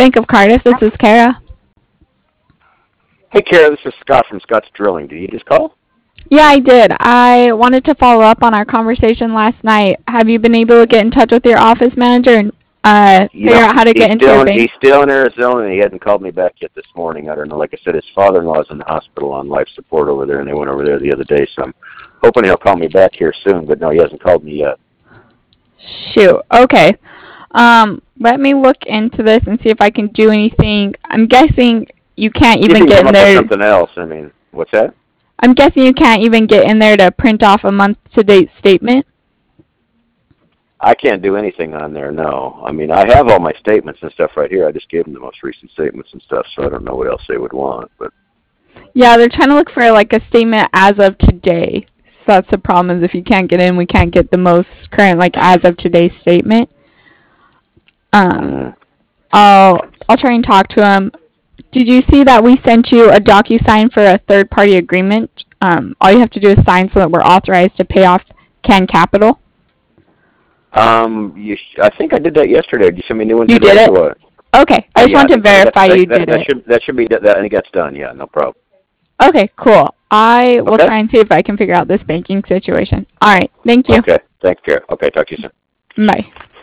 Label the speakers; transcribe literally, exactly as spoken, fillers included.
Speaker 1: Bank of Cardiff. This is Kara.
Speaker 2: Hey, Kara, this is Scott from Scott's Drilling. Did you just call?
Speaker 1: Yeah, I did. I wanted to follow up on our conversation last night. Have you been able to get in touch with your office manager and uh,
Speaker 2: You
Speaker 1: figure
Speaker 2: know,
Speaker 1: out how to
Speaker 2: he's
Speaker 1: get into
Speaker 2: still
Speaker 1: your
Speaker 2: in,
Speaker 1: bank?
Speaker 2: he's still in Arizona, and he hasn't called me back yet this morning. I don't know. Like I said, his father-in-law is in the hospital on life support over there, and they went over there the other day, so I'm hoping he'll call me back here soon, but no, he hasn't called me yet.
Speaker 1: Shoot. Okay. Um, let me look into this and see if I can do anything. I'm guessing you can't
Speaker 2: You
Speaker 1: even
Speaker 2: can
Speaker 1: get
Speaker 2: come
Speaker 1: in
Speaker 2: up with
Speaker 1: there.
Speaker 2: something else. I mean, what's that?
Speaker 1: I'm guessing you can't even get in there to print off a month-to-date statement.
Speaker 2: I can't do anything on there, no. I mean, I have all my statements and stuff right here. I just gave them the most recent statements and stuff, so I don't know what else they would want. But
Speaker 1: Yeah, they're trying to look for like a statement as of today. So that's the problem, is if you can't get in, we can't get the most current like as of today statement. Um,
Speaker 2: mm,
Speaker 1: I'll I'll try and talk to him. Did you see that we sent you a DocuSign for a third-party agreement? Um, all you have to do is sign so that we're authorized to pay off Can Capital.
Speaker 2: um, you sh- I think I did that yesterday. Did you send me a new one
Speaker 1: You
Speaker 2: today
Speaker 1: did it?
Speaker 2: or what?
Speaker 1: Okay, I
Speaker 2: Oh,
Speaker 1: just
Speaker 2: yeah,
Speaker 1: want to
Speaker 2: I think that,
Speaker 1: verify
Speaker 2: that,
Speaker 1: you
Speaker 2: that,
Speaker 1: did
Speaker 2: that
Speaker 1: it.
Speaker 2: should that should be that. I think that's done. Yeah, no problem.
Speaker 1: Okay, cool. I will
Speaker 2: Okay.
Speaker 1: try and see if I can figure out this banking situation. All right, thank you.
Speaker 2: Okay. Thanks, Kara. Okay, talk to you soon.
Speaker 1: Bye.